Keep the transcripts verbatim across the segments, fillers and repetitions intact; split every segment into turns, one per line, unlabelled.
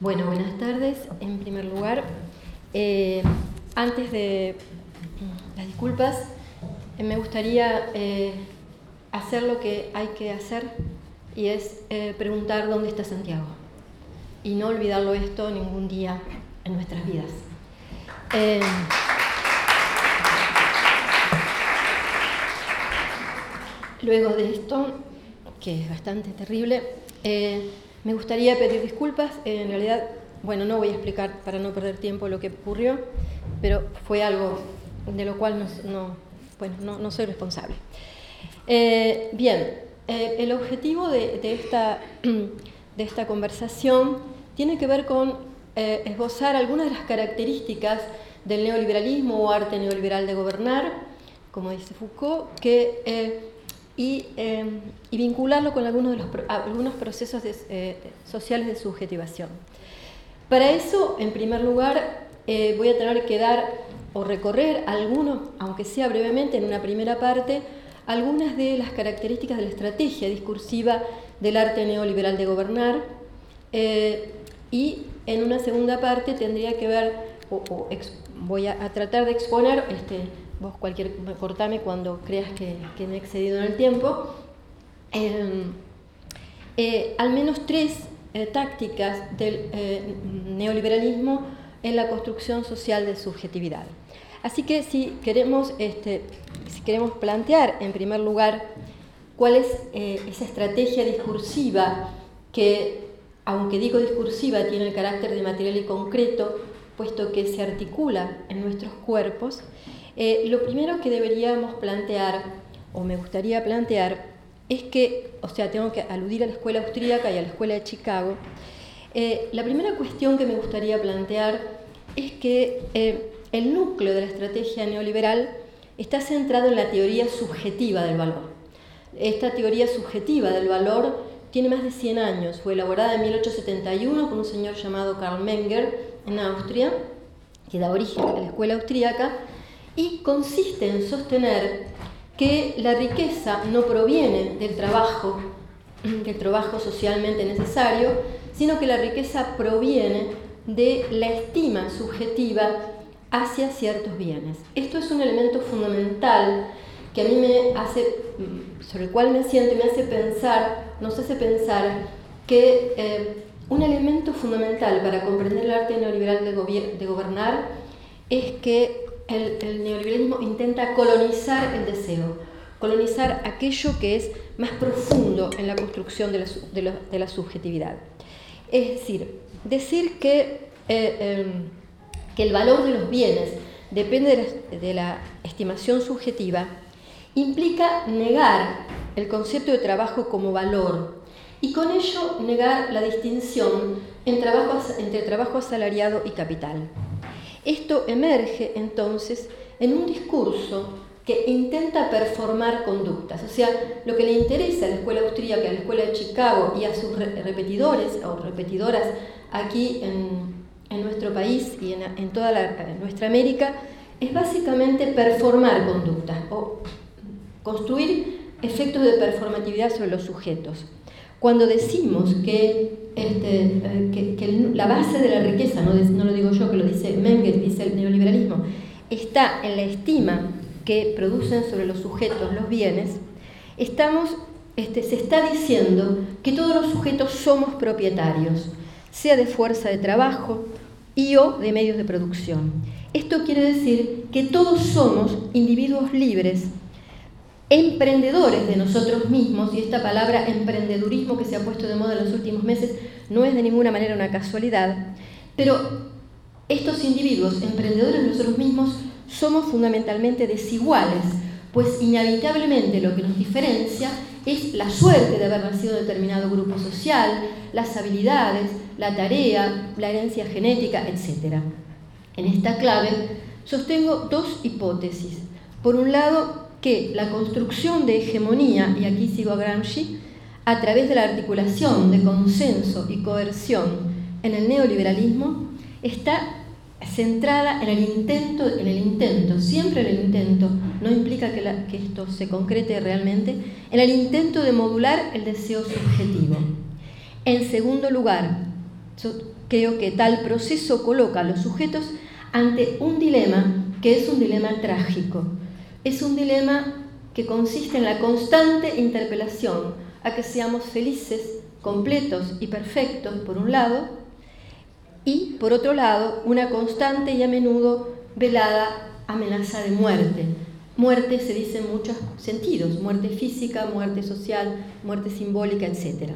Bueno, buenas tardes. En primer lugar, eh, antes de las disculpas, eh, me gustaría eh, hacer lo que hay que hacer, y es eh, preguntar dónde está Santiago, y no olvidarlo esto ningún día en nuestras vidas. Eh, luego de esto, que es bastante terrible, eh, me gustaría pedir disculpas. En realidad, bueno, no voy a explicar para no perder tiempo lo que ocurrió, pero fue algo de lo cual no, no, bueno, no, no soy responsable. Eh, bien, eh, el objetivo de, de, esta, de esta conversación tiene que ver con eh, esbozar algunas de las características del neoliberalismo o arte neoliberal de gobernar, como dice Foucault, que... Eh, Y, eh, y vincularlo con algunos, de los, algunos procesos de, eh, sociales de subjetivación. Para eso, en primer lugar, eh, voy a tener que dar o recorrer algunos, aunque sea brevemente en una primera parte, algunas de las características de la estrategia discursiva del arte neoliberal de gobernar, eh, y en una segunda parte tendría que ver, o, o ex, voy a, a tratar de exponer, este, vos cualquier, cortame cuando creas que, que me he excedido en el tiempo, eh, eh, al menos tres eh, tácticas del eh, neoliberalismo en la construcción social de subjetividad. Así que si queremos, este, si queremos plantear en primer lugar cuál es eh, esa estrategia discursiva que, aunque digo discursiva, tiene el carácter de material y concreto, puesto que se articula en nuestros cuerpos, Eh, lo primero que deberíamos plantear, o me gustaría plantear, es que, o sea, tengo que aludir a la escuela austríaca y a la escuela de Chicago. Eh, la primera cuestión que me gustaría plantear es que eh, el núcleo de la estrategia neoliberal está centrado en la teoría subjetiva del valor. Esta teoría subjetiva del valor tiene más de cien años, fue elaborada en mil ochocientos setenta y uno por un señor llamado Karl Menger en Austria, que da origen a la escuela austríaca, y consiste en sostener que la riqueza no proviene del trabajo, del trabajo socialmente necesario, sino que la riqueza proviene de la estima subjetiva hacia ciertos bienes. Esto es un elemento fundamental que a mí me hace, sobre el cual me siento y me hace pensar, nos hace pensar que eh, un elemento fundamental para comprender el arte neoliberal de, gobier- de gobernar es que El, el neoliberalismo intenta colonizar el deseo, colonizar aquello que es más profundo en la construcción de la, de la, de la subjetividad. Es decir, decir que, eh, eh, que el valor de los bienes depende de la, de la estimación subjetiva implica negar el concepto de trabajo como valor y con ello negar la distinción en trabajo, entre trabajo asalariado y capital. Esto emerge entonces en un discurso que intenta performar conductas, o sea, lo que le interesa a la escuela austríaca, a la escuela de Chicago y a sus repetidores o repetidoras aquí en, en nuestro país y en, en toda la, en nuestra América, es básicamente performar conductas o construir efectos de performatividad sobre los sujetos. Cuando decimos que, este, que, que la base de la riqueza, no, no lo digo yo, que lo dice Menger, dice el neoliberalismo, está en la estima que producen sobre los sujetos los bienes, estamos, este, se está diciendo que todos los sujetos somos propietarios, sea de fuerza de trabajo y o de medios de producción. Esto quiere decir que todos somos individuos libres, emprendedores de nosotros mismos, y esta palabra emprendedurismo que se ha puesto de moda en los últimos meses no es de ninguna manera una casualidad, pero estos individuos emprendedores de nosotros mismos somos fundamentalmente desiguales, pues inevitablemente lo que nos diferencia es la suerte de haber nacido en determinado grupo social, las habilidades, la tarea, la herencia genética, etcétera. En esta clave sostengo dos hipótesis. Por un lado, que la construcción de hegemonía, y aquí sigo a Gramsci, a través de la articulación de consenso y coerción en el neoliberalismo, está centrada en el intento, en el intento, siempre en el intento, no implica que, la, que esto se concrete realmente, en el intento de modular el deseo subjetivo. En segundo lugar, creo que tal proceso coloca a los sujetos ante un dilema que es un dilema trágico. Es un dilema que consiste en la constante interpelación a que seamos felices, completos y perfectos, por un lado, y, por otro lado, una constante y a menudo velada amenaza de muerte. Muerte se dice en muchos sentidos, muerte física, muerte social, muerte simbólica, etcétera.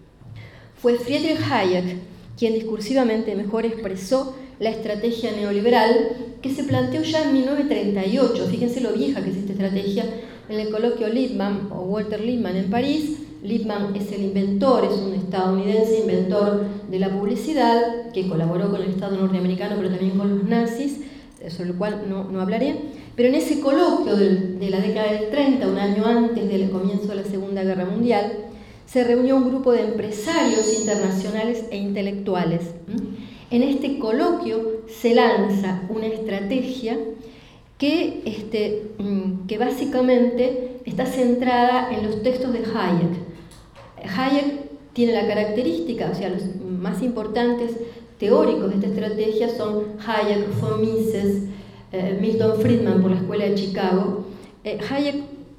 Fue Friedrich Hayek quien discursivamente mejor expresó la estrategia neoliberal que se planteó ya en mil novecientos treinta y ocho. Fíjense lo vieja que es esta estrategia. En el coloquio Lippmann o Walter Lippmann en París, Lippmann es el inventor, es un estadounidense inventor de la publicidad que colaboró con el Estado norteamericano pero también con los nazis, sobre lo cual no, no hablaré. Pero en ese coloquio de, de la década del treinta, un año antes del comienzo de la Segunda Guerra Mundial, se reunió un grupo de empresarios internacionales e intelectuales. En este coloquio se lanza una estrategia que, este, que básicamente está centrada en los textos de Hayek. Hayek tiene la característica, o sea, los más importantes teóricos de esta estrategia son Hayek, von Mises, eh, Milton Friedman por la Escuela de Chicago. Eh, Hayek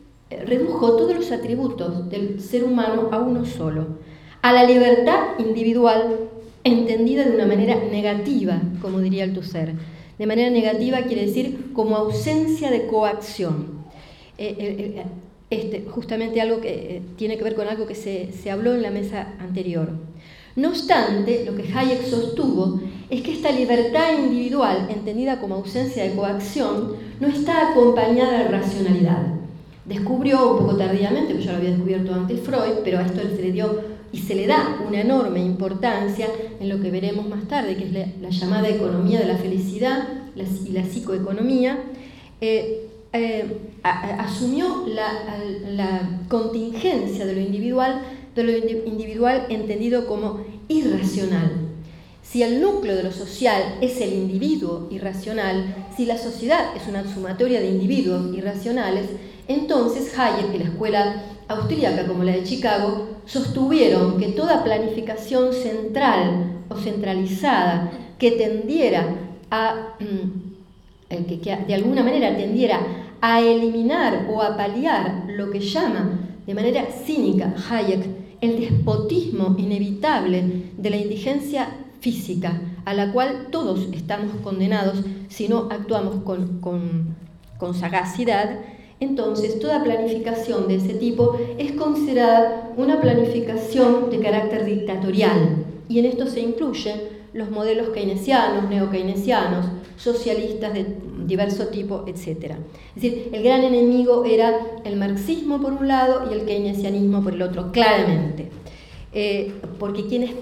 redujo todos los atributos del ser humano a uno solo, a la libertad individual entendida de una manera negativa, como diría Althusser. De manera negativa quiere decir como ausencia de coacción. Eh, eh, este, justamente algo que eh, tiene que ver con algo que se, se habló en la mesa anterior. No obstante, lo que Hayek sostuvo es que esta libertad individual, entendida como ausencia de coacción, no está acompañada de racionalidad. Descubrió un poco tardíamente, porque ya lo había descubierto antes Freud, pero a esto se le dio y se le da una enorme importancia en lo que veremos más tarde, que es la, la llamada economía de la felicidad la, y la psicoeconomía. Eh, eh, a, a, asumió la, la contingencia de lo individual, de lo individual entendido como irracional. Si el núcleo de lo social es el individuo irracional, si la sociedad es una sumatoria de individuos irracionales, entonces Hayek y la escuela austríaca como la de Chicago sostuvieron que toda planificación central o centralizada que tendiera a, que, que de alguna manera tendiera a eliminar o a paliar lo que llama de manera cínica Hayek el despotismo inevitable de la indigencia física, a la cual todos estamos condenados si no actuamos con, con, con sagacidad. Entonces, toda planificación de ese tipo es considerada una planificación de carácter dictatorial, y en esto se incluyen los modelos keynesianos, neokeynesianos, socialistas de diverso tipo, etcétera. Es decir, el gran enemigo era el marxismo por un lado y el keynesianismo por el otro, claramente. Eh, porque quienes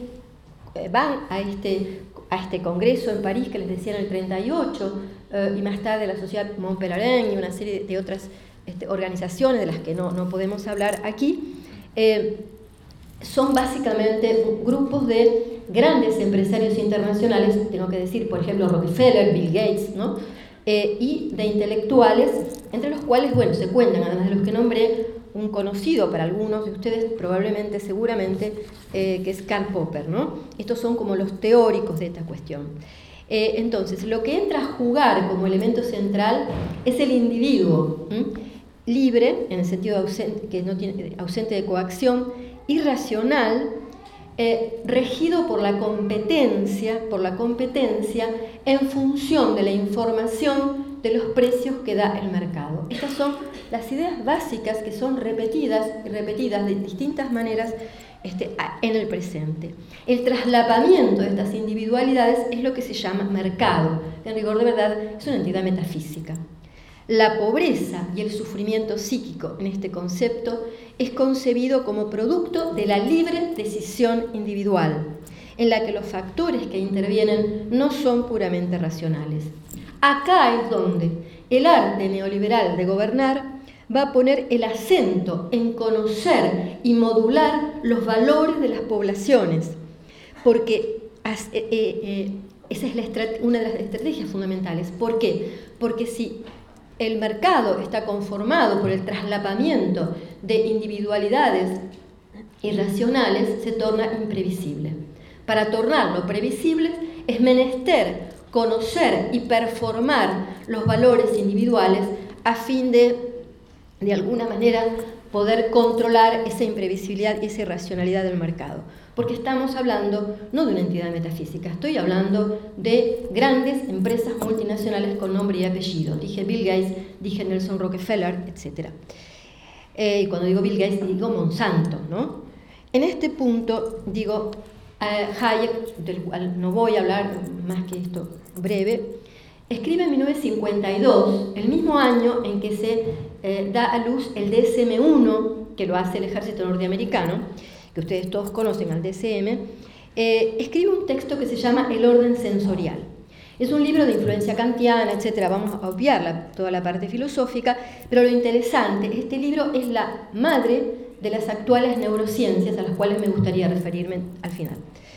van a este, a este congreso en París, que les decía en el treinta y ocho, eh, y más tarde la Sociedad Montpellier y una serie de otras este, organizaciones de las que no, no podemos hablar aquí, eh, son básicamente grupos de grandes empresarios internacionales, tengo que decir, por ejemplo, Rockefeller, Bill Gates, ¿no? Eh, y de intelectuales, entre los cuales, bueno, se cuentan, además de los que nombré, un conocido para algunos de ustedes, probablemente, seguramente, eh, que es Karl Popper, ¿no? Estos son como los teóricos de esta cuestión. Eh, entonces, lo que entra a jugar como elemento central es el individuo, ¿m? libre, en el sentido de ausente, que no tiene, ausente de coacción, irracional, eh, regido por la competencia, por la competencia en función de la información de los precios que da el mercado. Estas son las ideas básicas que son repetidas y repetidas de distintas maneras este, en el presente. El traslapamiento de estas individualidades es lo que se llama mercado, que en rigor de verdad es una entidad metafísica. La pobreza y el sufrimiento psíquico en este concepto es concebido como producto de la libre decisión individual, en la que los factores que intervienen no son puramente racionales. Acá es donde el arte neoliberal de gobernar va a poner el acento en conocer y modular los valores de las poblaciones, porque eh, eh, esa es la una de las estrategias fundamentales. ¿Por qué? Porque si el mercado está conformado por el traslapamiento de individualidades irracionales, se torna imprevisible. Para tornarlo previsible es menester conocer y performar los valores individuales a fin de, de alguna manera, poder controlar esa imprevisibilidad y esa irracionalidad del mercado. Porque estamos hablando no de una entidad metafísica, estoy hablando de grandes empresas multinacionales con nombre y apellido. Dije Bill Gates, dije Nelson Rockefeller, etcétera. Eh, y cuando digo Bill Gates digo Monsanto, ¿no? En este punto digo eh, Hayek, del cual no voy a hablar más que esto breve, escribe en mil novecientos cincuenta y dos, el mismo año en que se eh, da a luz el D S M uno, que lo hace el ejército norteamericano, que ustedes todos conocen al D S M, eh, escribe un texto que se llama El orden sensorial. Es un libro de influencia kantiana, etcétera. Vamos a obviar la, toda la parte filosófica, pero lo interesante, este libro es la madre de las actuales neurociencias, a las cuales me gustaría referirme al final.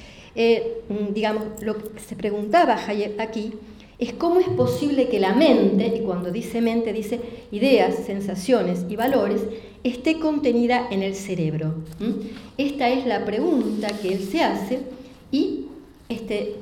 Eh, digamos, lo que se preguntaba Hayek aquí es cómo es posible que la mente, y cuando dice mente dice ideas, sensaciones y valores, esté contenida en el cerebro. ¿Mm? Esta es la pregunta que él se hace y este,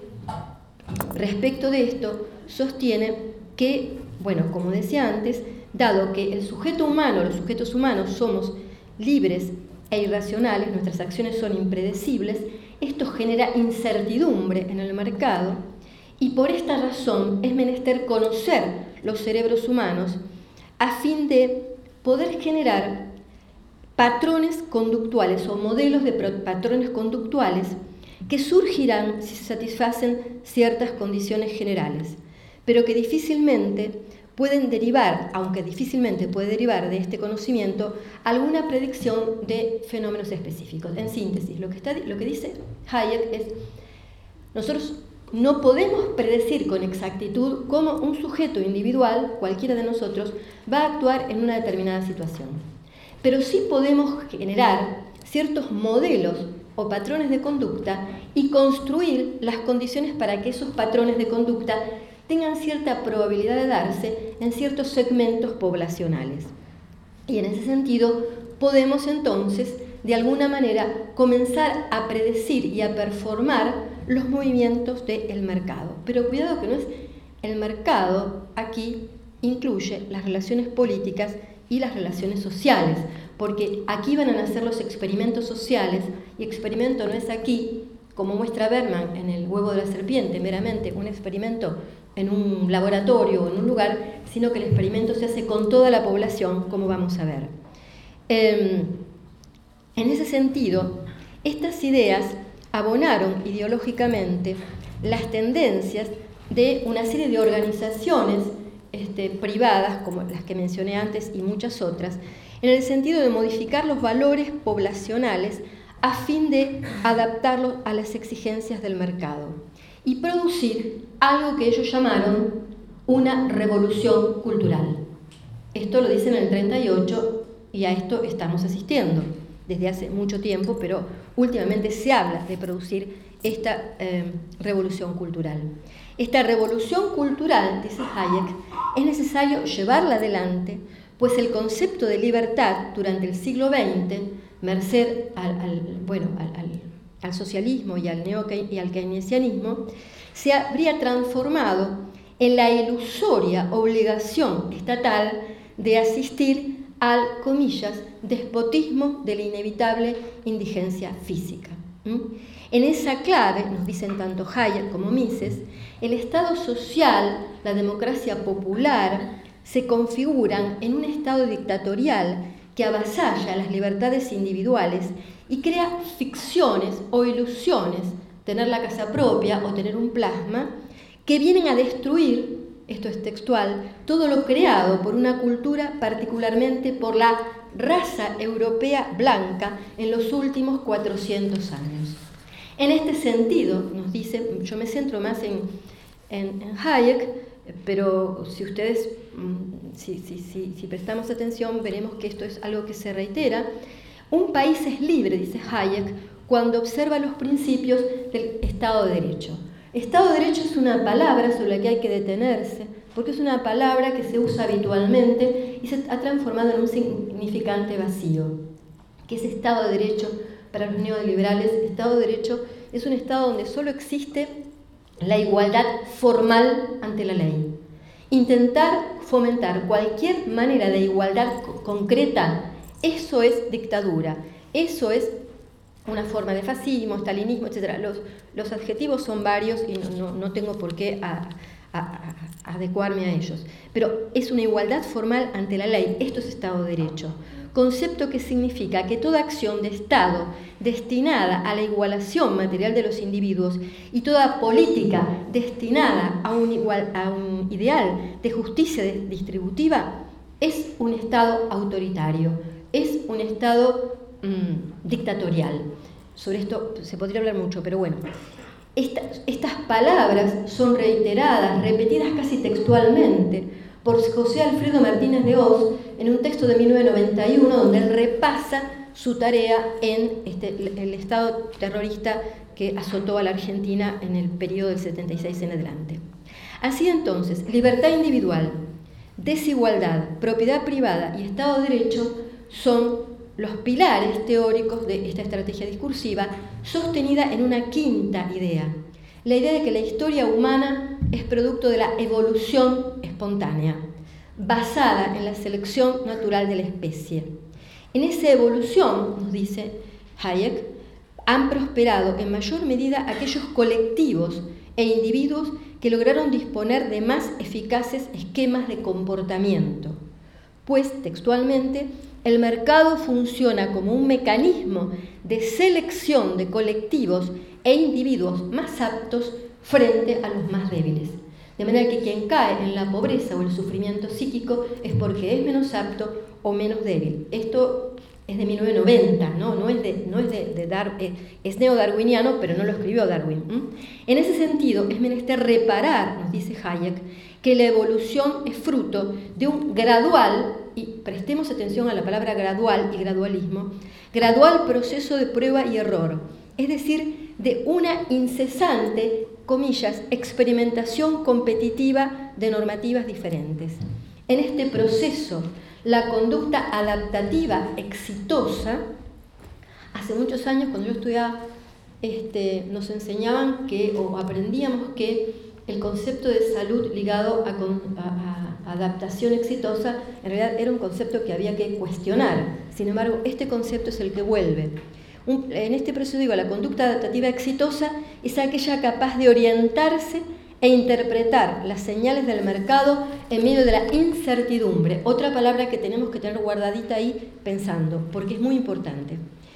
respecto de esto sostiene que, bueno, como decía antes, dado que el sujeto humano, los sujetos humanos somos libres e irracionales, nuestras acciones son impredecibles, esto genera incertidumbre en el mercado y por esta razón es menester conocer los cerebros humanos a fin de poder generar patrones conductuales o modelos de patrones conductuales que surgirán si se satisfacen ciertas condiciones generales, pero que difícilmente pueden derivar, aunque difícilmente puede derivar de este conocimiento, alguna predicción de fenómenos específicos. En síntesis, lo que, está, lo que dice Hayek es, nosotros no podemos predecir con exactitud cómo un sujeto individual, cualquiera de nosotros, va a actuar en una determinada situación. Pero sí podemos generar ciertos modelos o patrones de conducta y construir las condiciones para que esos patrones de conducta tengan cierta probabilidad de darse en ciertos segmentos poblacionales. Y en ese sentido, podemos entonces, de alguna manera, comenzar a predecir y a performar los movimientos del mercado. Pero cuidado que no es el mercado, aquí incluye las relaciones políticas y las relaciones sociales, porque aquí van a nacer los experimentos sociales, y experimento no es aquí, como muestra Berman en El huevo de la serpiente, meramente un experimento en un laboratorio o en un lugar, sino que el experimento se hace con toda la población, como vamos a ver. Eh, en ese sentido, estas ideas abonaron ideológicamente las tendencias de una serie de organizaciones este, privadas, como las que mencioné antes y muchas otras, en el sentido de modificar los valores poblacionales a fin de adaptarlos a las exigencias del mercado y producir algo que ellos llamaron una revolución cultural. Esto lo dicen en el treinta y ocho y a esto estamos asistiendo desde hace mucho tiempo, pero últimamente se habla de producir esta eh, revolución cultural. Esta revolución cultural, dice Hayek, es necesario llevarla adelante, pues el concepto de libertad durante el siglo veinte, merced al, al, bueno, al, al, al socialismo y al, neo, y al keynesianismo, se habría transformado en la ilusoria obligación estatal de asistir al, comillas, despotismo de la inevitable indigencia física. ¿Mm? En esa clave, nos dicen tanto Hayek como Mises, el Estado social, la democracia popular, se configuran en un Estado dictatorial que avasalla las libertades individuales y crea ficciones o ilusiones, tener la casa propia o tener un plasma, que vienen a destruir, esto es textual, todo lo creado por una cultura, particularmente por la raza europea blanca en los últimos cuatrocientos años. En este sentido, nos dice, yo me centro más en, en, en Hayek, pero si ustedes, si, si, si, si prestamos atención, veremos que esto es algo que se reitera. Un país es libre, dice Hayek, cuando observa los principios del Estado de Derecho. Estado de Derecho es una palabra sobre la que hay que detenerse, porque es una palabra que se usa habitualmente y se ha transformado en un significante vacío. ¿Qué es Estado de Derecho para los neoliberales? Estado de Derecho es un Estado donde solo existe la igualdad formal ante la ley. Intentar fomentar cualquier manera de igualdad co- concreta, eso es dictadura, eso es una forma de fascismo, estalinismo, etcétera. Los, los adjetivos son varios y no, no, no tengo por qué a, a, a, a adecuarme a ellos. Pero es una igualdad formal ante la ley, esto es Estado de Derecho. Concepto que significa que toda acción de Estado destinada a la igualación material de los individuos y toda política destinada a un, igual, a un ideal de justicia distributiva es un Estado autoritario, es un Estado mmm, dictatorial. Sobre esto se podría hablar mucho, pero bueno. Esta, estas palabras son reiteradas, repetidas casi textualmente por José Alfredo Martínez de Hoz en un texto de mil novecientos noventa y uno donde él repasa su tarea en este, el Estado terrorista que azotó a la Argentina en el periodo del setenta y seis en adelante. Así entonces, libertad individual, desigualdad, propiedad privada y Estado de Derecho son los pilares teóricos de esta estrategia discursiva sostenida en una quinta idea, la idea de que la historia humana es producto de la evolución espontánea, basada en la selección natural de la especie. En esa evolución, nos dice Hayek, han prosperado en mayor medida aquellos colectivos e individuos que lograron disponer de más eficaces esquemas de comportamiento, pues, textualmente, el mercado funciona como un mecanismo de selección de colectivos e individuos más aptos frente a los más débiles. De manera que quien cae en la pobreza o el sufrimiento psíquico es porque es menos apto o menos débil. Esto es de mil novecientos noventa, ¿no? No es, de, no es, de, de Dar, eh, es neodarwiniano, pero no lo escribió Darwin. ¿Mm? En ese sentido, es menester reparar, nos dice Hayek, que la evolución es fruto de un gradual, y prestemos atención a la palabra gradual y gradualismo, gradual proceso de prueba y error, es decir, de una incesante, comillas, experimentación competitiva de normativas diferentes. En este proceso, la conducta adaptativa exitosa, hace muchos años cuando yo estudiaba, este, nos enseñaban que, o aprendíamos que el concepto de salud ligado a, a, a adaptación exitosa en realidad era un concepto que había que cuestionar. Sin embargo, este concepto es el que vuelve. Un, en este proceso, digo, la conducta adaptativa exitosa es aquella capaz de orientarse e interpretar las señales del mercado en medio de la incertidumbre. Otra palabra que tenemos que tener guardadita ahí pensando, porque es muy importante.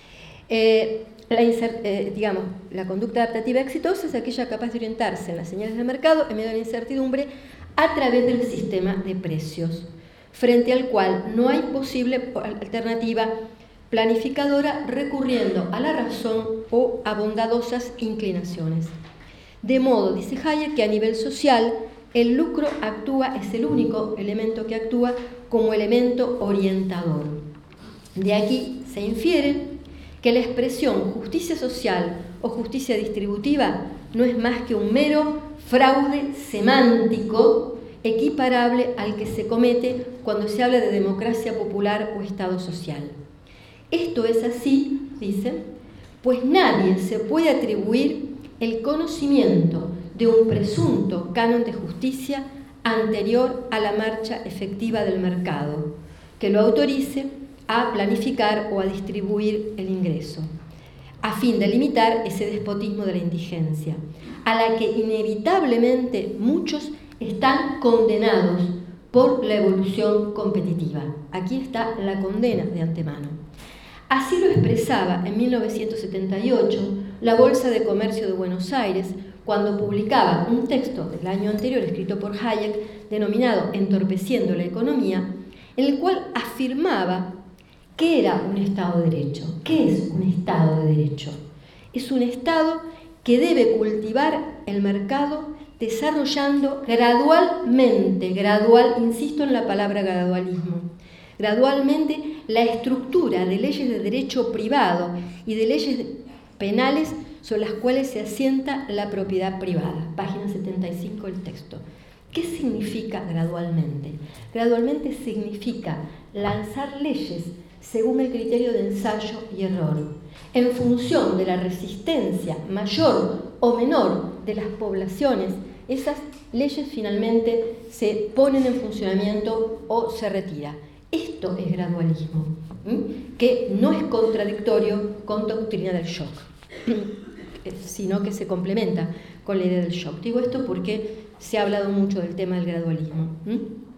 Eh, La, eh, digamos, la conducta adaptativa exitosa es aquella capaz de orientarse en las señales del mercado en medio de la incertidumbre a través del sistema de precios, frente al cual no hay posible alternativa planificadora recurriendo a la razón o a bondadosas inclinaciones. De modo, dice Hayek, que a nivel social el lucro actúa, es el único elemento que actúa como elemento orientador. De aquí se infiere que la expresión justicia social o justicia distributiva no es más que un mero fraude semántico equiparable al que se comete cuando se habla de democracia popular o Estado social. Esto es así, dicen, pues nadie se puede atribuir el conocimiento de un presunto canon de justicia anterior a la marcha efectiva del mercado, que lo autorice a planificar o a distribuir el ingreso, a fin de limitar ese despotismo de la indigencia, a la que inevitablemente muchos están condenados por la evolución competitiva. Aquí está la condena de antemano. Así lo expresaba en mil novecientos setenta y ocho la Bolsa de Comercio de Buenos Aires cuando publicaba un texto del año anterior escrito por Hayek denominado Entorpeciendo la economía, en el cual afirmaba ¿qué era un Estado de Derecho? ¿Qué es un Estado de Derecho? Es un Estado que debe cultivar el mercado desarrollando gradualmente, gradual, insisto en la palabra gradualismo, gradualmente la estructura de leyes de derecho privado y de leyes penales sobre las cuales se asienta la propiedad privada. Página setenta y cinco del texto. ¿Qué significa gradualmente? Gradualmente significa lanzar leyes según el criterio de ensayo y error, en función de la resistencia mayor o menor de las poblaciones. Esas leyes finalmente se ponen en funcionamiento o se retiran. Esto es gradualismo, ¿m? que no es contradictorio con doctrina del shock, sino que se complementa con la idea del shock. Digo esto porque se ha hablado mucho del tema del gradualismo. ¿m?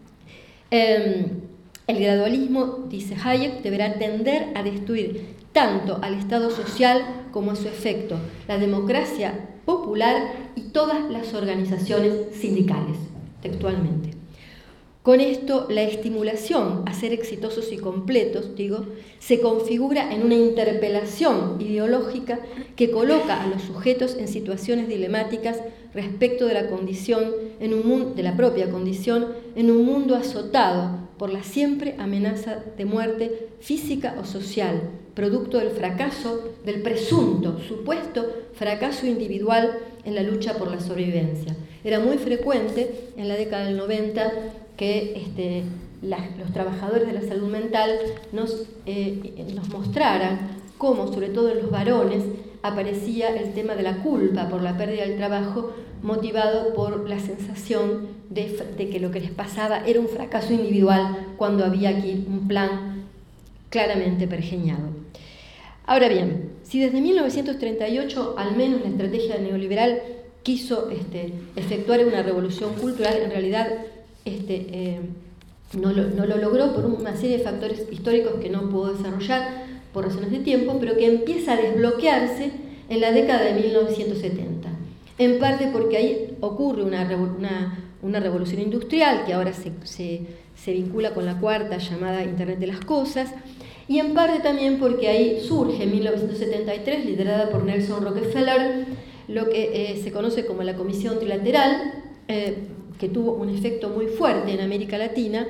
Eh, el gradualismo, dice Hayek, deberá tender a destruir tanto al Estado social como a su efecto, la democracia popular y todas las organizaciones sindicales, textualmente. Con esto, la estimulación a ser exitosos y completos, digo, se configura en una interpelación ideológica que coloca a los sujetos en situaciones dilemáticas respecto de la condición, en un mundo, de la propia condición, en un mundo azotado por la siempre amenaza de muerte física o social, producto del fracaso, del presunto, supuesto fracaso individual en la lucha por la sobrevivencia. Era muy frecuente en la década del noventa que este, la, los trabajadores de la salud mental nos, eh, nos mostraran cómo, sobre todo en los varones, aparecía el tema de la culpa por la pérdida del trabajo, motivado por la sensación de, de que lo que les pasaba era un fracaso individual cuando había aquí un plan claramente pergeñado. Ahora bien, si desde mil novecientos treinta y ocho al menos la estrategia neoliberal quiso este, efectuar una revolución cultural, en realidad este, eh, no, lo, no lo logró por una serie de factores históricos que no puedo desarrollar por razones de tiempo, pero que empieza a desbloquearse en la década de mil novecientos setenta. En parte porque ahí ocurre una, una, una revolución industrial que ahora se, se, se vincula con la cuarta llamada Internet de las Cosas, y en parte también porque ahí surge en mil novecientos setenta y tres, liderada por Nelson Rockefeller, lo que eh, se conoce como la Comisión Trilateral, eh, que tuvo un efecto muy fuerte en América Latina,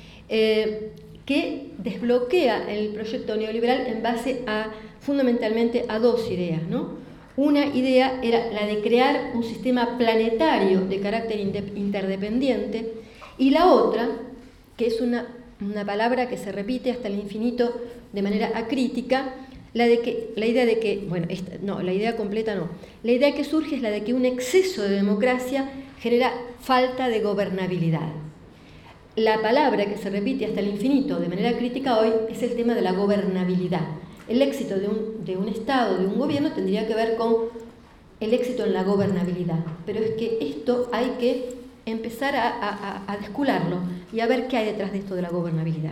eh, que desbloquea el proyecto neoliberal en base a, fundamentalmente, a dos ideas, ¿no? Una idea era la de crear un sistema planetario de carácter interdependiente, y la otra, que es una, una palabra que se repite hasta el infinito de manera acrítica, la, de que, la idea de que, bueno, esta, no, la idea completa no, la idea que surge es la de que un exceso de democracia genera falta de gobernabilidad. La palabra que se repite hasta el infinito de manera crítica hoy es el tema de la gobernabilidad. El éxito de un, de un Estado, de un gobierno, tendría que ver con el éxito en la gobernabilidad. Pero es que esto hay que empezar a, a, a descularlo y a ver qué hay detrás de esto de la gobernabilidad.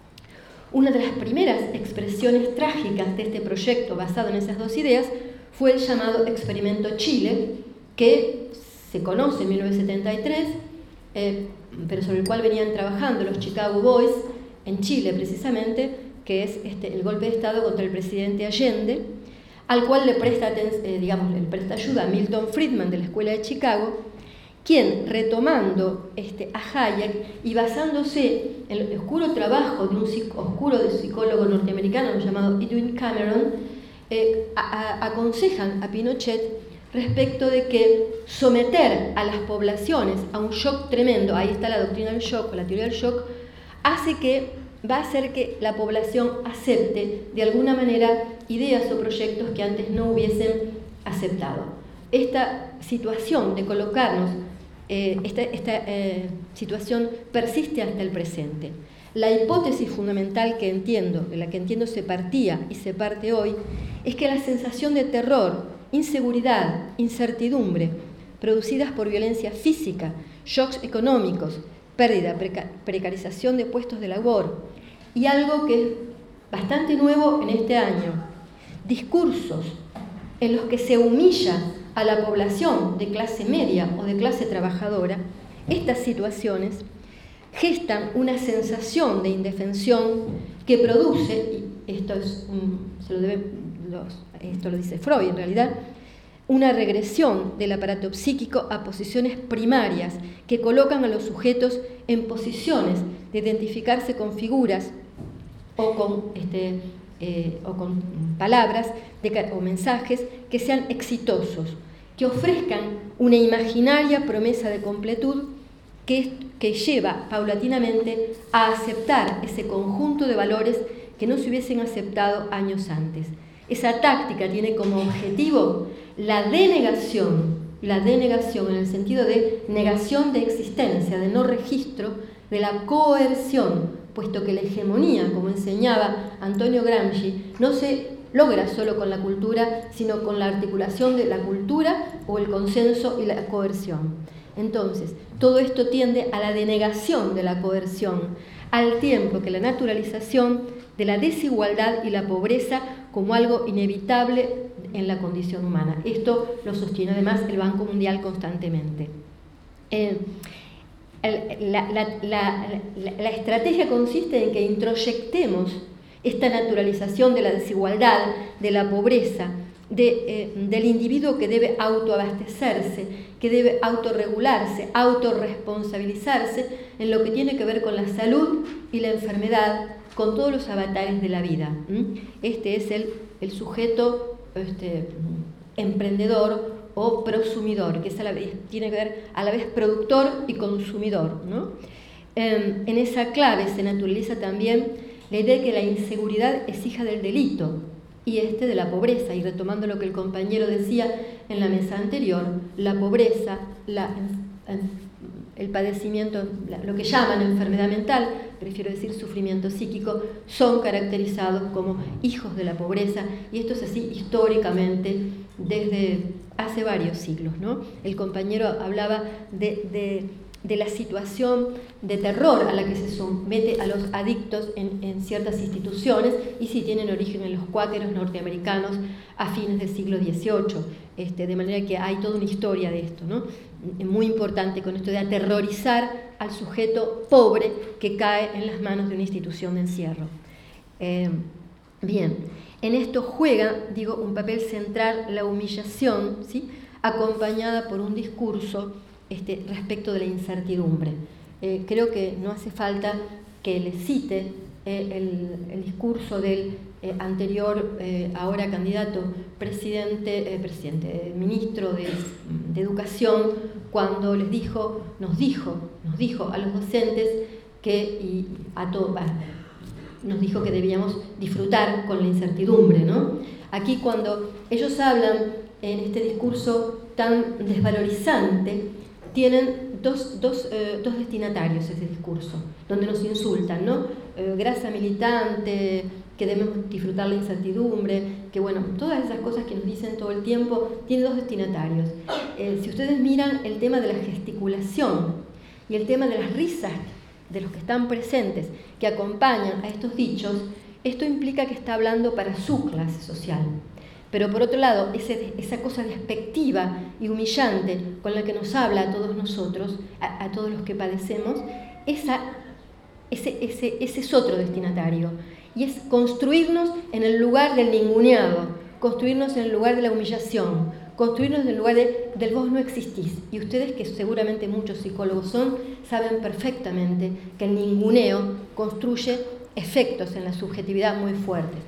Una de las primeras expresiones trágicas de este proyecto basado en esas dos ideas fue el llamado Experimento Chile, que se conoce en mil novecientos setenta y tres, eh, pero sobre el cual venían trabajando los Chicago Boys en Chile precisamente, que es este, el golpe de Estado contra el presidente Allende, al cual le presta, eh, digamos, le presta ayuda a Milton Friedman de la Escuela de Chicago, quien, retomando este, a Hayek y basándose en el oscuro trabajo de un oscuro de psicólogo norteamericano llamado Edwin Cameron, eh, a, a, aconsejan a Pinochet respecto de que someter a las poblaciones a un shock tremendo, ahí está la doctrina del shock, la teoría del shock, hace que, va a hacer que la población acepte de alguna manera ideas o proyectos que antes no hubiesen aceptado. Esta situación de colocarnos, eh, esta, esta eh, situación persiste hasta el presente. La hipótesis fundamental que entiendo, de la que entiendo se partía y se parte hoy, es que la sensación de terror, inseguridad, incertidumbre, producidas por violencia física, shocks económicos, pérdida, preca- precarización de puestos de labor, y algo que es bastante nuevo en este año, discursos en los que se humilla a la población de clase media o de clase trabajadora, estas situaciones gestan una sensación de indefensión que produce, y esto, es un, se lo debe, los, esto lo dice Freud en realidad, una regresión del aparato psíquico a posiciones primarias que colocan a los sujetos en posiciones de identificarse con figuras o con, este, eh, o con palabras de, o mensajes que sean exitosos, que ofrezcan una imaginaria promesa de completud que, que lleva paulatinamente a aceptar ese conjunto de valores que no se hubiesen aceptado años antes. Esa táctica tiene como objetivo la denegación, la denegación en el sentido de negación de existencia, de no registro, de la coerción, puesto que la hegemonía, como enseñaba Antonio Gramsci, no se logra solo con la cultura, sino con la articulación de la cultura o el consenso y la coerción. Entonces, todo esto tiende a la denegación de la coerción, al tiempo que la naturalización de la desigualdad y la pobreza como algo inevitable en la condición humana. Esto lo sostiene además el Banco Mundial constantemente. Eh, la, la, la, la, la estrategia consiste en que introyectemos esta naturalización de la desigualdad, de la pobreza, de, eh, del individuo que debe autoabastecerse, que debe autorregularse, autorresponsabilizarse en lo que tiene que ver con la salud y la enfermedad, con todos los avatares de la vida. Este es el, el sujeto este, emprendedor o prosumidor, que es a la vez, tiene que ver a la vez productor y consumidor, ¿no? Eh, en esa clave se naturaliza también la idea de que la inseguridad es hija del delito y este de la pobreza. Y retomando lo que el compañero decía en la mesa anterior, la pobreza, la, el padecimiento, lo que llaman enfermedad mental, prefiero decir sufrimiento psíquico, son caracterizados como hijos de la pobreza, y esto es así históricamente desde hace varios siglos, ¿no? El compañero hablaba de, de, de la situación de terror a la que se somete a los adictos en, en ciertas instituciones, y si tienen origen en los cuáqueros norteamericanos a fines del siglo dieciocho, este, de manera que hay toda una historia de esto, ¿no? Muy importante con esto de aterrorizar al sujeto pobre que cae en las manos de una institución de encierro. Eh, bien, en esto juega, digo, un papel central la humillación, ¿sí?, acompañada por un discurso este, respecto de la incertidumbre. Eh, creo que no hace falta que le cite eh, el, el discurso del eh, anterior, eh, ahora candidato, presidente, eh, presidente eh, ministro de, de Educación, cuando les dijo, nos dijo, nos dijo a los docentes que, y a todos, nos dijo que debíamos disfrutar con la incertidumbre, ¿no? Aquí cuando ellos hablan en este discurso tan desvalorizante, tienen dos, dos, eh, dos destinatarios ese discurso, donde nos insultan, ¿no? Eh, grasa militante, que debemos disfrutar la incertidumbre, que bueno, todas esas cosas que nos dicen todo el tiempo, tiene dos destinatarios. Eh, si ustedes miran el tema de la gesticulación y el tema de las risas de los que están presentes, que acompañan a estos dichos, esto implica que está hablando para su clase social. Pero por otro lado, ese, esa cosa despectiva y humillante con la que nos habla a todos nosotros, a, a todos los que padecemos, esa, ese, ese, ese es otro destinatario. Y es construirnos en el lugar del ninguneado, construirnos en el lugar de la humillación, construirnos en el lugar de, del vos no existís. Y ustedes, que seguramente muchos psicólogos son, saben perfectamente que el ninguneo construye efectos en la subjetividad muy fuertes.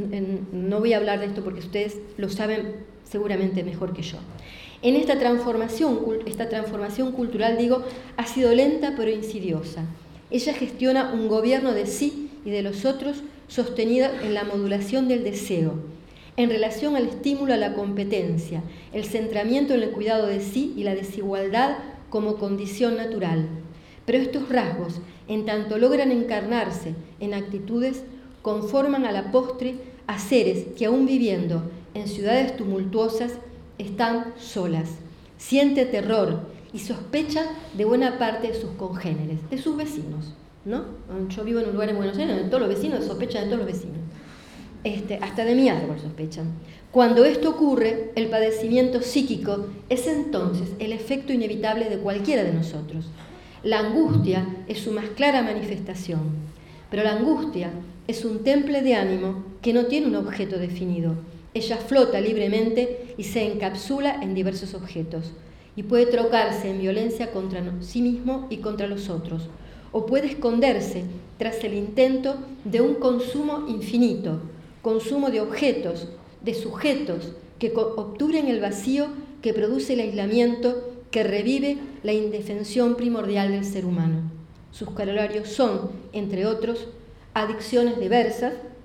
No voy a hablar de esto porque ustedes lo saben seguramente mejor que yo. En esta transformación, esta transformación cultural, digo, ha sido lenta pero insidiosa. Ella gestiona un gobierno de sí y de los otros sostenida en la modulación del deseo, en relación al estímulo a la competencia, el centramiento en el cuidado de sí y la desigualdad como condición natural. Pero estos rasgos, en tanto logran encarnarse en actitudes, conforman a la postre a seres que aún viviendo en ciudades tumultuosas están solas, siente terror y sospecha de buena parte de sus congéneres, de sus vecinos, ¿no? Yo vivo en un lugar en Buenos Aires donde todos los vecinos sospechan de todos los vecinos, este, hasta de mi árbol sospechan. Cuando esto ocurre, el padecimiento psíquico es entonces el efecto inevitable de cualquiera de nosotros. La angustia es su más clara manifestación, pero la angustia es un temple de ánimo que no tiene un objeto definido. Ella flota libremente y se encapsula en diversos objetos, y puede trocarse en violencia contra sí mismo y contra los otros, o puede esconderse tras el intento de un consumo infinito, consumo de objetos, de sujetos, que obturen el vacío que produce el aislamiento, que revive la indefensión primordial del ser humano. Sus corolarios son, entre otros, adicciones diversas,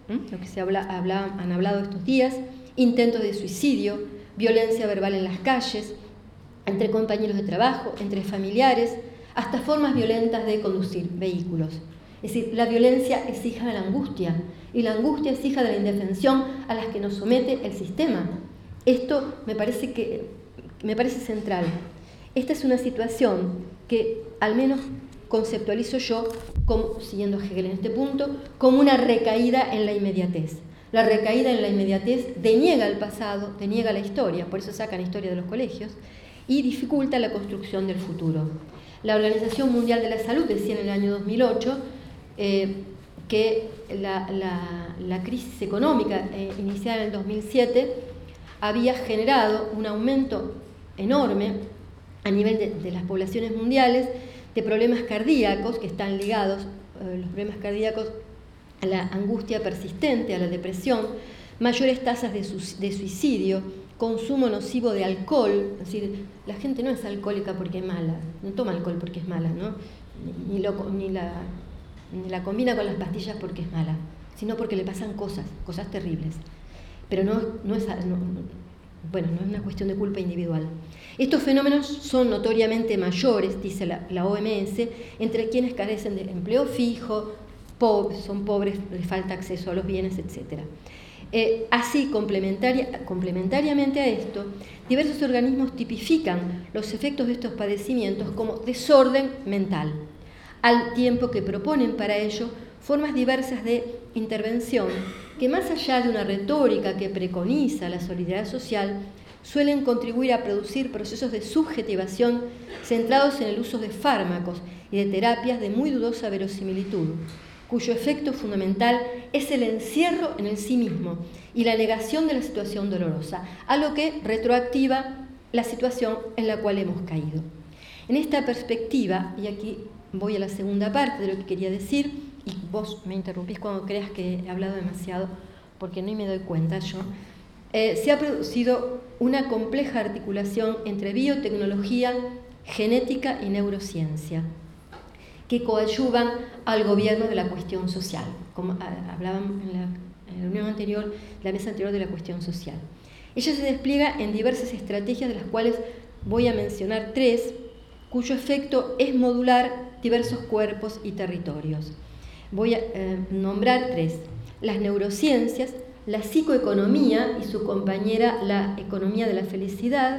¿Mm? Lo que se habla, habla, han hablado estos días, intentos de suicidio, violencia verbal en las calles, entre compañeros de trabajo, entre familiares, hasta formas violentas de conducir vehículos. Es decir, la violencia es hija de la angustia, y la angustia es hija de la indefensión a las que nos somete el sistema. Esto me parece, que, me parece central. Esta es una situación que, al menos conceptualizo yo, como, siguiendo a Hegel en este punto, como una recaída en la inmediatez. La recaída en la inmediatez deniega el pasado, deniega la historia, por eso sacan historia de los colegios, y dificulta la construcción del futuro. La Organización Mundial de la Salud decía en el año dos mil ocho eh, que la, la, la crisis económica eh, iniciada en el dos mil siete había generado un aumento enorme a nivel de, de las poblaciones mundiales de problemas cardíacos que están ligados, eh, los problemas cardíacos, a la angustia persistente, a la depresión, mayores tasas de, su, de suicidio, consumo nocivo de alcohol. Es decir, la gente no es alcohólica porque es mala, no toma alcohol porque es mala, ¿no? Ni, lo, ni, la, ni la combina con las pastillas porque es mala, sino porque le pasan cosas, cosas terribles. Pero no, no es... No, bueno, no es una cuestión de culpa individual. Estos fenómenos son notoriamente mayores, dice la, la O M S, entre quienes carecen de empleo fijo, pobres, son pobres, les falta acceso a los bienes, etcétera. Eh, así, complementaria, complementariamente a esto, diversos organismos tipifican los efectos de estos padecimientos como desorden mental, al tiempo que proponen para ello formas diversas de intervención que, más allá de una retórica que preconiza la solidaridad social, suelen contribuir a producir procesos de subjetivación centrados en el uso de fármacos y de terapias de muy dudosa verosimilitud, cuyo efecto fundamental es el encierro en el sí mismo y la negación de la situación dolorosa, a lo que retroactiva la situación en la cual hemos caído. En esta perspectiva, y aquí voy a la segunda parte de lo que quería decir, y vos me interrumpís cuando creas que he hablado demasiado, porque no me doy cuenta yo, eh, se ha producido una compleja articulación entre biotecnología, genética y neurociencia, que coadyuvan al gobierno de la cuestión social, como hablaban en la, en la reunión anterior, la mesa anterior de la cuestión social. Ella se despliega en diversas estrategias, de las cuales voy a mencionar tres, cuyo efecto es modular diversos cuerpos y territorios. Voy a eh, nombrar tres: las neurociencias, la psicoeconomía y su compañera, la economía de la felicidad,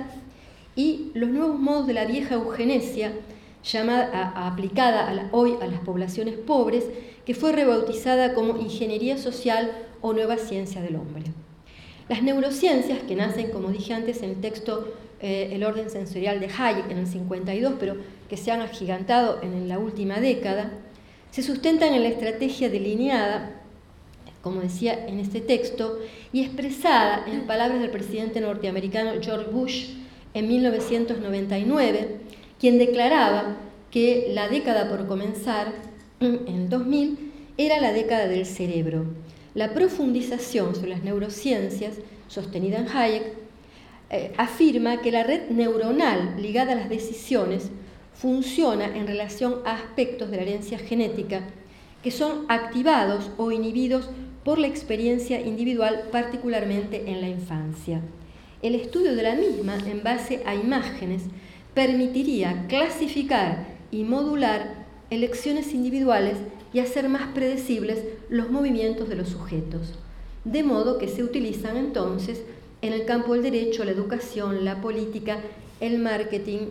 y los nuevos modos de la vieja eugenesia, llamada, a, a, aplicada a la, hoy a las poblaciones pobres, que fue rebautizada como ingeniería social o nueva ciencia del hombre. Las neurociencias, que nacen, como dije antes, en el texto eh, El orden sensorial de Hayek en el cincuenta y dos, pero que se han agigantado en la última década, se sustentan en la estrategia delineada, como decía en este texto, y expresada en palabras del presidente norteamericano George Bush en mil novecientos noventa y nueve, quien declaraba que la década por comenzar, en el dos mil, era la década del cerebro. La profundización sobre las neurociencias, sostenida en Hayek, eh, afirma que la red neuronal ligada a las decisiones funciona en relación a aspectos de la herencia genética que son activados o inhibidos por la experiencia individual, particularmente en la infancia. El estudio de la misma, en base a imágenes, permitiría clasificar y modular elecciones individuales y hacer más predecibles los movimientos de los sujetos, de modo que se utilizan entonces en el campo del derecho, la educación, la política, el marketing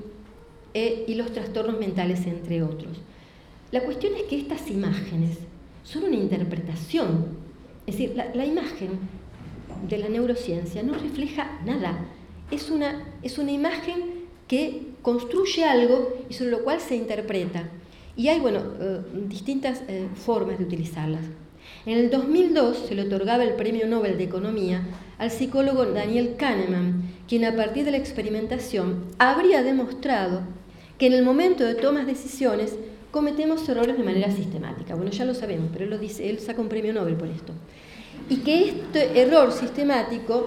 eh, y los trastornos mentales, entre otros. La cuestión es que estas imágenes son una interpretación, es decir, la, la imagen de la neurociencia no refleja nada, es una, es una imagen que construye algo y sobre lo cual se interpreta. Y hay, bueno, eh, distintas eh, formas de utilizarlas. En el dos mil dos se le otorgaba el Premio Nobel de Economía al psicólogo Daniel Kahneman, quien a partir de la experimentación habría demostrado que en el momento de tomas de decisiones cometemos errores de manera sistemática. Bueno, ya lo sabemos, pero él lo dice, él saca un premio Nobel por esto. Y que este error sistemático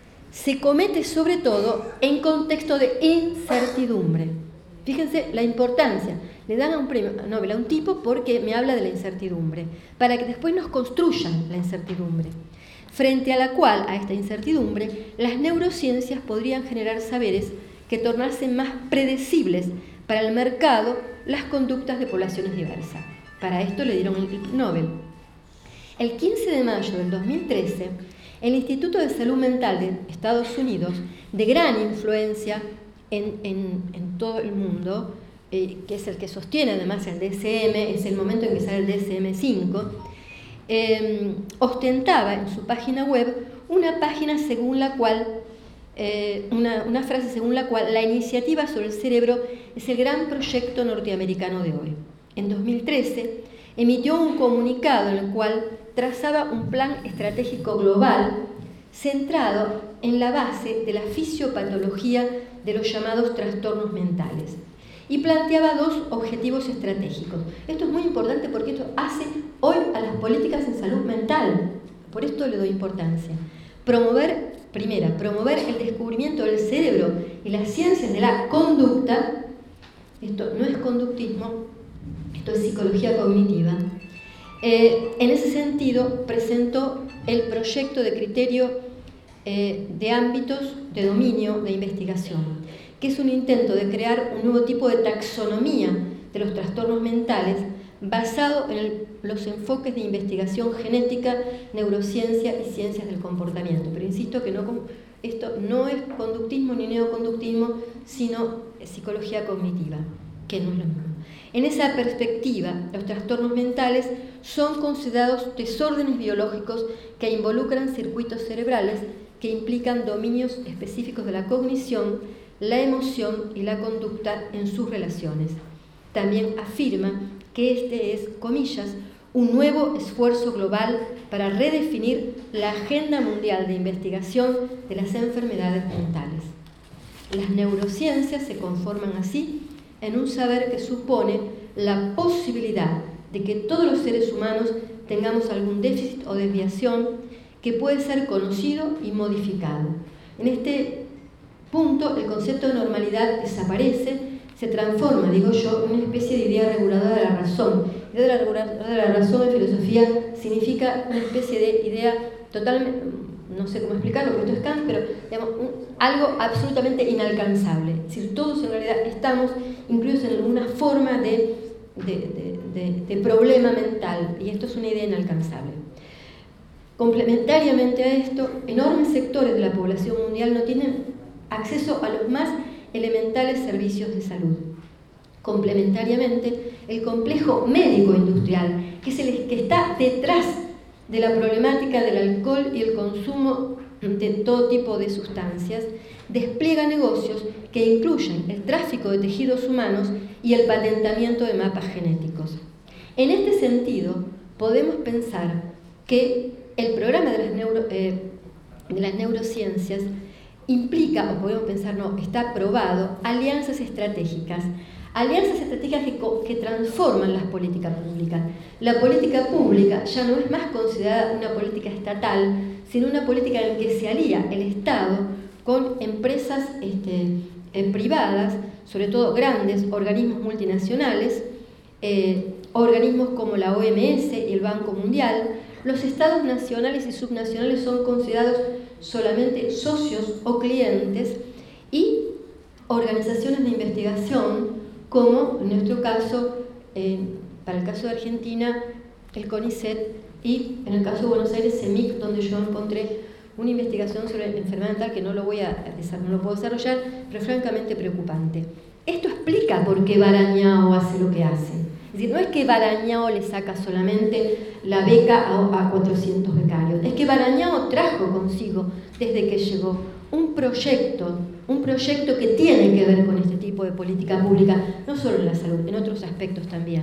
se comete sobre todo en contexto de incertidumbre. Fíjense la importancia. Le dan a un premio Nobel a un tipo porque me habla de la incertidumbre, para que después nos construyan la incertidumbre, frente a la cual, a esta incertidumbre, las neurociencias podrían generar saberes que tornasen más predecibles para el mercado las conductas de poblaciones diversas. Para esto le dieron el Nobel. El quince de mayo del dos mil trece, el Instituto de Salud Mental de Estados Unidos, de gran influencia en, en, en todo el mundo, eh, que es el que sostiene además el D S M, es el momento en que sale el D S M cinco, eh, ostentaba en su página web una página según la cual, eh, una, una frase según la cual la iniciativa sobre el cerebro es el gran proyecto norteamericano de hoy. En dos mil trece emitió un comunicado en el cual trazaba un plan estratégico global centrado en la base de la fisiopatología de los llamados trastornos mentales y planteaba dos objetivos estratégicos. Esto es muy importante porque esto hace hoy a las políticas en salud mental, por esto le doy importancia. Promover, primera, promover el descubrimiento del cerebro y las ciencias de la conducta. Esto no es conductismo, esto es psicología cognitiva. Eh, en ese sentido, presentó el proyecto de criterio eh, de ámbitos de dominio de investigación, que es un intento de crear un nuevo tipo de taxonomía de los trastornos mentales basado en el, los enfoques de investigación genética, neurociencia y ciencias del comportamiento. Pero insisto que no, esto no es conductismo ni neoconductismo, sino psicología cognitiva, que no es lo mismo. En esa perspectiva, los trastornos mentales son considerados desórdenes biológicos que involucran circuitos cerebrales que implican dominios específicos de la cognición, la emoción y la conducta en sus relaciones. También afirma que este es, comillas, un nuevo esfuerzo global para redefinir la agenda mundial de investigación de las enfermedades mentales. Las neurociencias se conforman así en un saber que supone la posibilidad de que todos los seres humanos tengamos algún déficit o desviación que puede ser conocido y modificado. En este punto, el concepto de normalidad desaparece, se transforma, digo yo, en una especie de idea reguladora de la razón. La idea reguladora de la razón en filosofía significa una especie de idea totalmente, no sé cómo explicarlo, porque esto es Kant, pero digamos, un, algo absolutamente inalcanzable. Es decir, todos en realidad estamos incluidos en alguna forma de, de, de, de, de problema mental, y esto es una idea inalcanzable. Complementariamente a esto, enormes sectores de la población mundial no tienen acceso a los más elementales servicios de salud. Complementariamente, el complejo médico-industrial, que es el que está detrás de la problemática del alcohol y el consumo de todo tipo de sustancias, despliega negocios que incluyen el tráfico de tejidos humanos y el patentamiento de mapas genéticos. En este sentido, podemos pensar que el programa de las, neuro, eh, de las neurociencias implica, o podemos pensar, no, está probado, alianzas estratégicas. Alianzas estratégicas que, que transforman las políticas públicas. La política pública ya no es más considerada una política estatal, sino una política en la que se alía el Estado con empresas este, eh, privadas, sobre todo grandes organismos multinacionales, eh, organismos como la O M S y el Banco Mundial. Los estados nacionales y subnacionales son considerados solamente socios o clientes, y organizaciones de investigación como en nuestro caso, eh, para el caso de Argentina, el CONICET, y en el caso de Buenos Aires, CEMIC, donde yo encontré una investigación sobre enfermedad mental que no lo voy a no lo puedo desarrollar, pero francamente preocupante. Esto explica por qué Barañao hace lo que hace. Es decir, no es que Barañao le saca solamente la beca a, a cuatrocientos becarios, es que Barañao trajo consigo, desde que llegó, un proyecto, un proyecto que tiene que ver con este tipo de política pública, no solo en la salud, en otros aspectos también.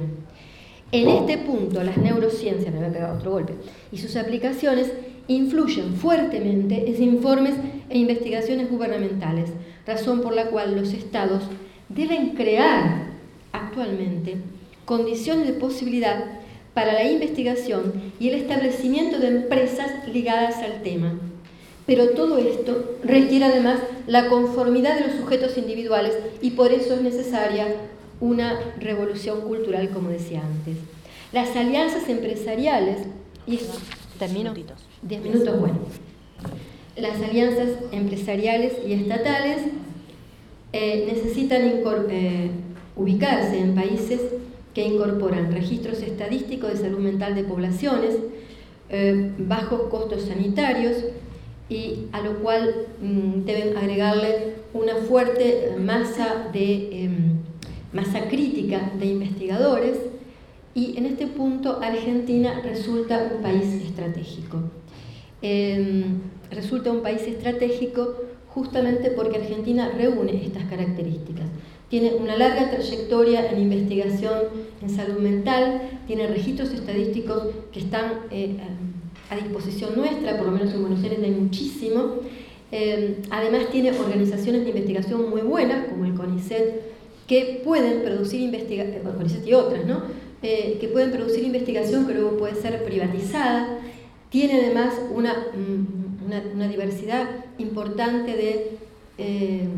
En este punto, las neurociencias, me voy a pegar otro golpe, y sus aplicaciones influyen fuertemente en informes e investigaciones gubernamentales, razón por la cual los estados deben crear actualmente condiciones de posibilidad para la investigación y el establecimiento de empresas ligadas al tema. Pero todo esto requiere además la conformidad de los sujetos individuales, y por eso es necesaria una revolución cultural, como decía antes. Las alianzas empresariales, y termino, diez minutos, bueno, las alianzas empresariales y estatales eh, necesitan eh, ubicarse en países que incorporan registros estadísticos de salud mental de poblaciones, eh, bajos costos sanitarios, y a lo cual mm, deben agregarle una fuerte masa, de, eh, masa crítica de investigadores, y en este punto Argentina resulta un país estratégico. Eh, resulta un país estratégico justamente porque Argentina reúne estas características. Tiene una larga trayectoria en investigación en salud mental, tiene registros estadísticos que están eh, a disposición nuestra, por lo menos en Buenos Aires hay muchísimo. Eh, además tiene organizaciones de investigación muy buenas, como el CONICET, que pueden producir investigación, bueno, CONICET y otras, ¿no? Eh, que pueden producir investigación que luego puede ser privatizada. Tiene además una, una, una diversidad importante de, eh,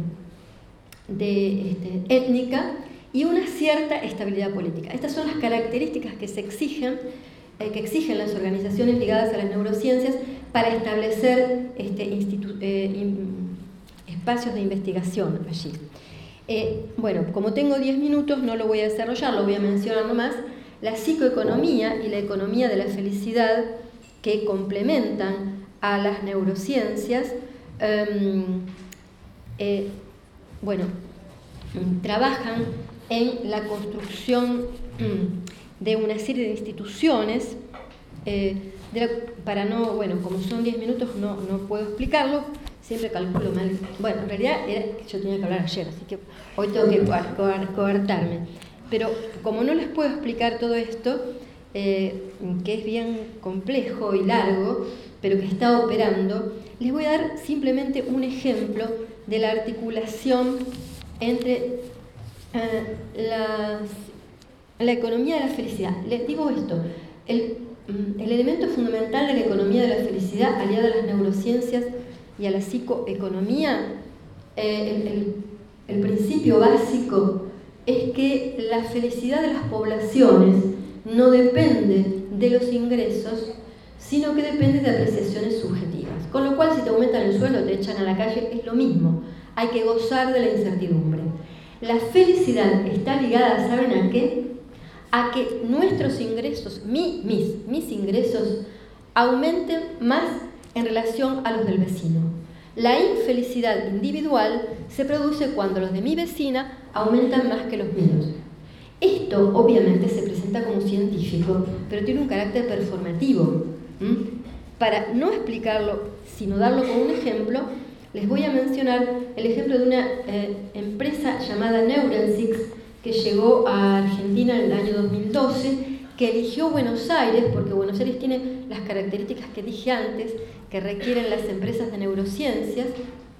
de este, étnica y una cierta estabilidad política. Estas son las características que se exigen, eh, que exigen las organizaciones ligadas a las neurociencias para establecer este, institu eh, in, espacios de investigación allí. Eh, bueno, como tengo diez minutos, no lo voy a desarrollar, lo voy a mencionar nomás. La psicoeconomía y la economía de la felicidad, que complementan a las neurociencias, eh, eh, bueno, trabajan en la construcción de una serie de instituciones, eh, de la, para no, bueno, como son diez minutos no, no puedo explicarlo, siempre calculo mal. Bueno, en realidad era, yo tenía que hablar ayer, así que hoy tengo que coartarme. Pero como no les puedo explicar todo esto, eh, que es bien complejo y largo, pero que está operando, les voy a dar simplemente un ejemplo de la articulación entre eh, las, la economía de la felicidad. Les digo esto, el, el elemento fundamental de la economía de la felicidad, aliada a las neurociencias y a la psicoeconomía, eh, el, el, el principio básico es que la felicidad de las poblaciones no depende de los ingresos, sino que depende de apreciaciones subjetivas. Con lo cual, si te aumentan el sueldo, te echan a la calle, es lo mismo. Hay que gozar de la incertidumbre. La felicidad está ligada, ¿saben a qué? A que nuestros ingresos, mi, mis, mis ingresos, aumenten más en relación a los del vecino. La infelicidad individual se produce cuando los de mi vecina aumentan más que los míos. Esto obviamente se presenta como científico, pero tiene un carácter performativo. ¿Mm? Para no explicarlo, sino darlo como un ejemplo, les voy a mencionar el ejemplo de una eh, empresa llamada Neurensix que llegó a Argentina en el año dos mil doce, que eligió Buenos Aires porque Buenos Aires tiene las características que dije antes que requieren las empresas de neurociencias,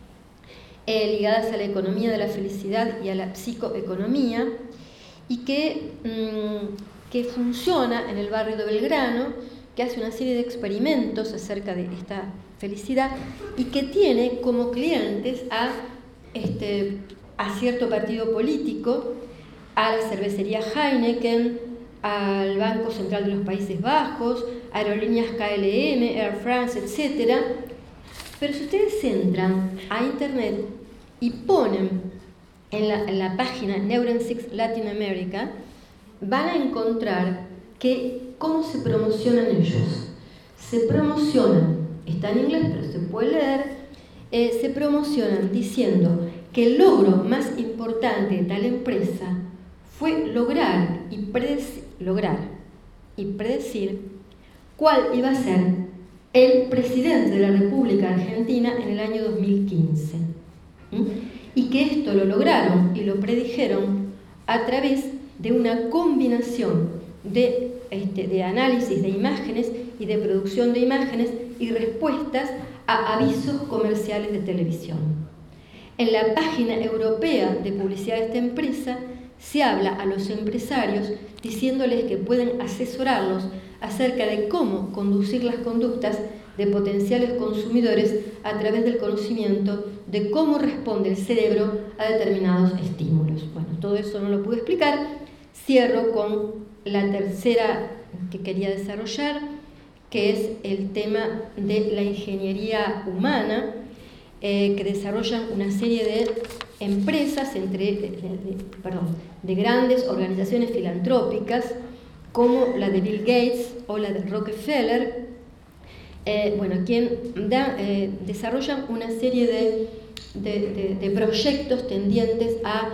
eh, ligadas a la economía de la felicidad y a la psicoeconomía, y que, mmm, que funciona en el barrio de Belgrano, que hace una serie de experimentos acerca de esta felicidad y que tiene como clientes a, este, a cierto partido político, a la cervecería Heineken, al Banco Central de los Países Bajos, aerolíneas K L M, Air France, etcétera. Pero si ustedes entran a internet y ponen en la, en la página Neurensix Latin America, van a encontrar que cómo se promocionan ellos. Se promocionan, está en inglés pero se puede leer, eh, se promocionan diciendo que el logro más importante de tal empresa fue lograr y predecir, lograr y predecir cuál iba a ser el presidente de la República Argentina en el año dos mil quince. ¿Mm? Y que esto lo lograron y lo predijeron a través de una combinación de, este, de análisis de imágenes y de producción de imágenes y respuestas a avisos comerciales de televisión. En la página europea de publicidad de esta empresa se habla a los empresarios diciéndoles que pueden asesorarlos acerca de cómo conducir las conductas de potenciales consumidores a través del conocimiento de cómo responde el cerebro a determinados estímulos. Bueno, todo eso no lo pude explicar. Cierro con la tercera que quería desarrollar, que es el tema de la ingeniería humana, eh, que desarrollan una serie de empresas, entre, de, de, perdón, de grandes organizaciones filantrópicas, como la de Bill Gates o la de Rockefeller, eh, bueno, quien da, eh, desarrollan una serie de, de, de, de proyectos tendientes a,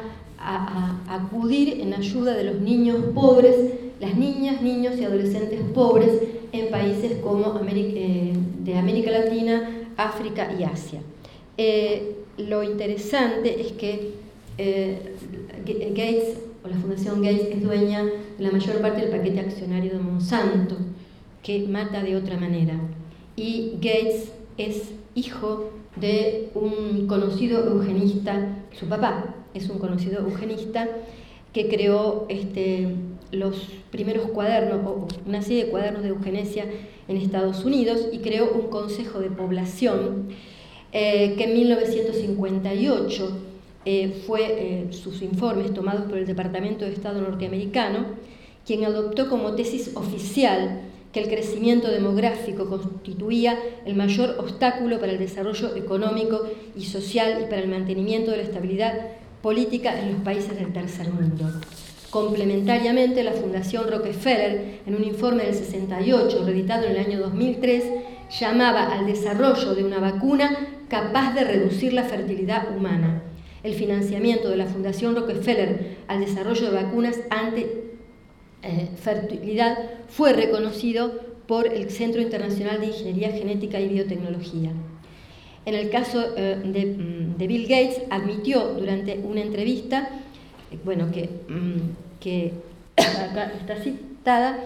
a, a acudir en ayuda de los niños pobres, las niñas, niños y adolescentes pobres en países como América, eh, de América Latina, África y Asia. Eh, lo interesante es que eh, Gates, o la Fundación Gates, es dueña de la mayor parte del paquete accionario de Monsanto, que mata de otra manera. Y Gates es hijo de un conocido eugenista, su papá es un conocido eugenista, que creó este, los primeros cuadernos, o una serie de cuadernos de eugenesia en Estados Unidos, y creó un consejo de población eh, que en mil novecientos cincuenta y ocho eh, fue eh, sus informes tomados por el Departamento de Estado norteamericano, quien adoptó como tesis oficial que el crecimiento demográfico constituía el mayor obstáculo para el desarrollo económico y social y para el mantenimiento de la estabilidad política en los países del tercer mundo. Complementariamente, la Fundación Rockefeller, en un informe del sesenta y ocho, reeditado en el año dos mil tres, llamaba al desarrollo de una vacuna capaz de reducir la fertilidad humana. El financiamiento de la Fundación Rockefeller al desarrollo de vacunas ante eh, fertilidad fue reconocido por el Centro Internacional de Ingeniería Genética y Biotecnología. En el caso eh, de, de Bill Gates, admitió durante una entrevista, eh, bueno, que, que acá está citada,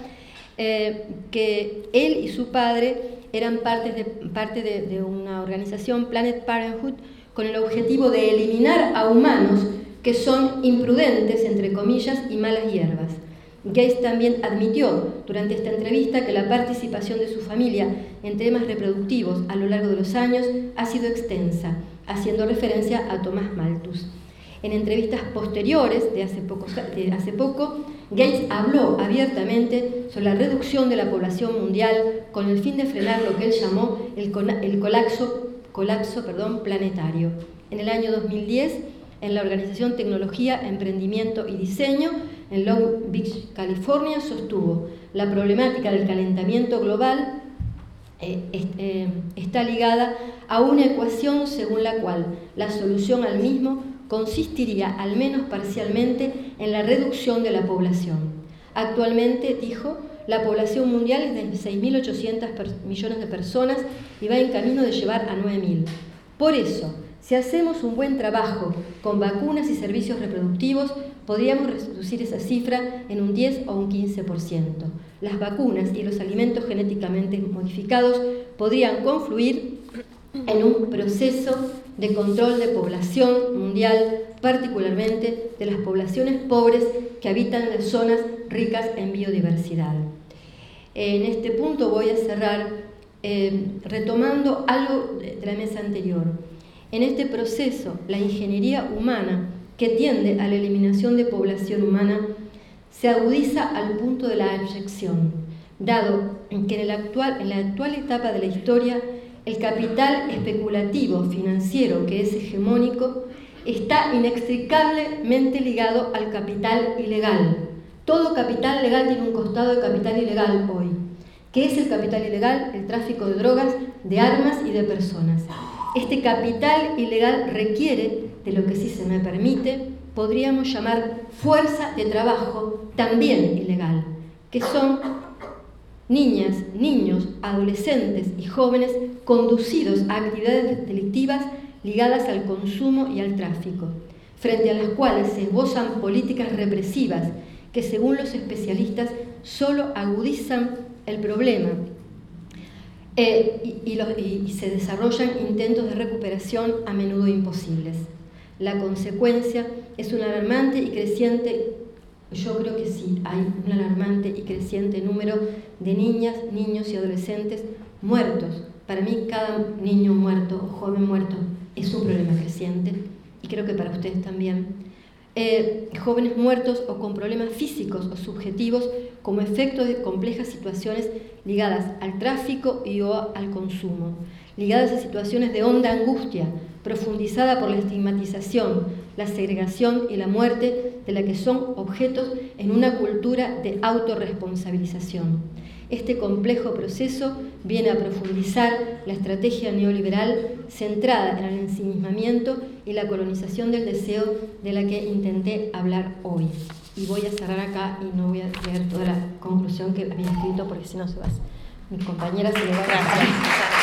eh, que él y su padre eran parte de, parte de, de una organización, Planet Parenthood, con el objetivo de eliminar a humanos que son imprudentes, entre comillas, y malas hierbas. Gates también admitió durante esta entrevista que la participación de su familia en temas reproductivos a lo largo de los años ha sido extensa, haciendo referencia a Thomas Malthus. En entrevistas posteriores, de hace poco, de hace poco, Gates habló abiertamente sobre la reducción de la población mundial con el fin de frenar lo que él llamó el, el colapso, colapso perdón, planetario. En el año dos mil diez, en la organización Tecnología, Emprendimiento y Diseño, en Long Beach, California, sostuvo: la problemática del calentamiento global eh, eh, está ligada a una ecuación según la cual la solución al mismo consistiría, al menos parcialmente, en la reducción de la población. Actualmente, dijo, la población mundial es de seis mil ochocientos millones de personas y va en camino de llevar a nueve mil. Por eso, si hacemos un buen trabajo con vacunas y servicios reproductivos, podríamos reducir esa cifra en un diez o un quince por ciento. Las vacunas y los alimentos genéticamente modificados podrían confluir en un proceso de control de población mundial, particularmente de las poblaciones pobres que habitan las zonas ricas en biodiversidad. En este punto voy a cerrar eh, retomando algo de la mesa anterior. En este proceso, la ingeniería humana, que tiende a la eliminación de población humana, se agudiza al punto de la abyección, dado que en, el actual, en la actual etapa de la historia, el capital especulativo financiero, que es hegemónico, está inextricablemente ligado al capital ilegal. Todo capital legal tiene un costado de capital ilegal hoy. ¿Qué es el capital ilegal? El tráfico de drogas, de armas y de personas. Este capital ilegal requiere de lo que, si se me permite, podríamos llamar fuerza de trabajo también ilegal, que son niñas, niños, adolescentes y jóvenes conducidos a actividades delictivas ligadas al consumo y al tráfico, frente a las cuales se esbozan políticas represivas que, según los especialistas, solo agudizan el problema eh, y, y, los, y, y se desarrollan intentos de recuperación a menudo imposibles. La consecuencia es un alarmante y creciente, yo creo que sí, hay un alarmante y creciente número de niñas, niños y adolescentes muertos. Para mí, cada niño muerto o joven muerto es un problema creciente, y creo que para ustedes también. eh, jóvenes muertos o con problemas físicos o subjetivos como efecto de complejas situaciones ligadas al tráfico y o al consumo, ligadas a situaciones de honda angustia, profundizada por la estigmatización, la segregación y la muerte de la que son objetos en una cultura de autorresponsabilización. Este complejo proceso viene a profundizar la estrategia neoliberal centrada en el ensimismamiento y la colonización del deseo de la que intenté hablar hoy. Y voy a cerrar acá y no voy a leer toda la conclusión que había escrito porque si no se va. Mi compañera se le va a...
Gracias.